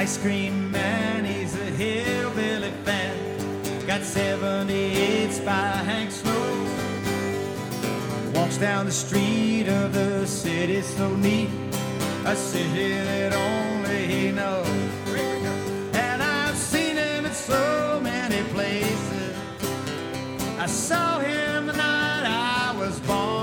ice cream man, he's a hillbilly fan. Got 78s by Hank Snow. Walks down the street of the city so neat, a city that only he knows. And I've seen him in so many places. I saw him the night I was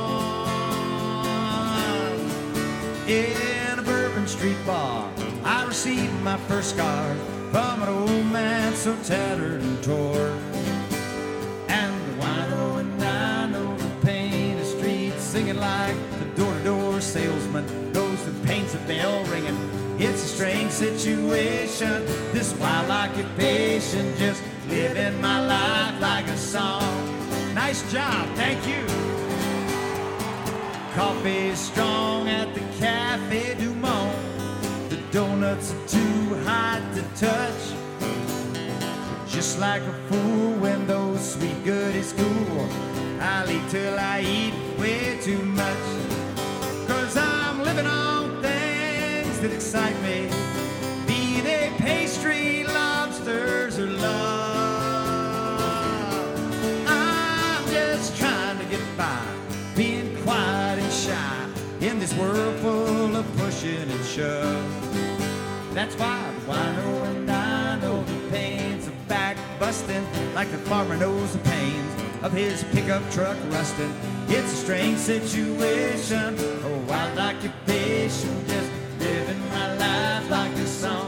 born. In a Bourbon Street bar, I received my first scar from an old man so tattered and torn. And the wino and dino who paint the streets, singing like the door-to-door salesman, those who paints a bell ringing. It's a strange situation, this wild occupation, just living my life like a song. Nice job, thank you. Coffee's strong at the Cafe Du Monde. The donuts are too hot to touch. Just like a fool when those sweet goodies cool, I'll eat till I eat way too much. 'Cause I'm living on things that excite me, be they pastry, lobsters, or love. I'm just trying to get by, being quiet and shy in this world full of pushing and shove. That's why the wino and dino who paints a back busting, like the farmer knows the pains of his pickup truck rusting. It's a strange situation, a wild occupation, just living my life like a song.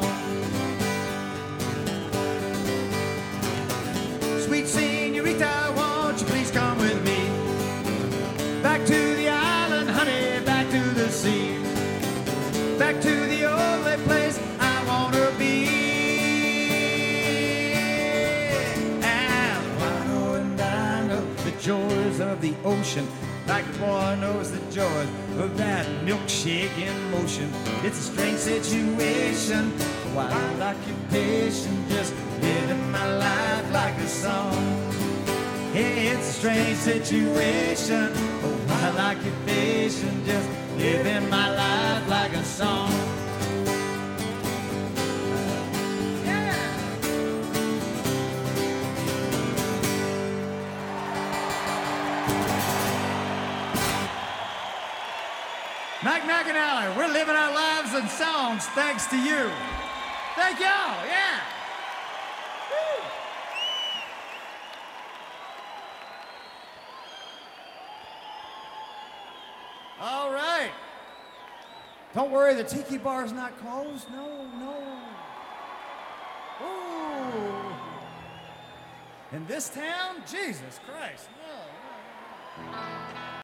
Sweet senorita, won't you please come with me back to the island, honey, back to the sea, back to the only place I wanna be. And wino and dino, the joys of the ocean, like the boy knows the joys of that milkshake in motion. It's a strange situation, a wild occupation, just living my life like a song. Hey, it's a strange situation, a wild occupation, just living my life like a song. Mike McAnally, we're living our lives in songs thanks to you. Thank y'all, yeah. Woo. All right. Don't worry, the tiki bar's not closed. No. Ooh. In this town? Jesus Christ. No.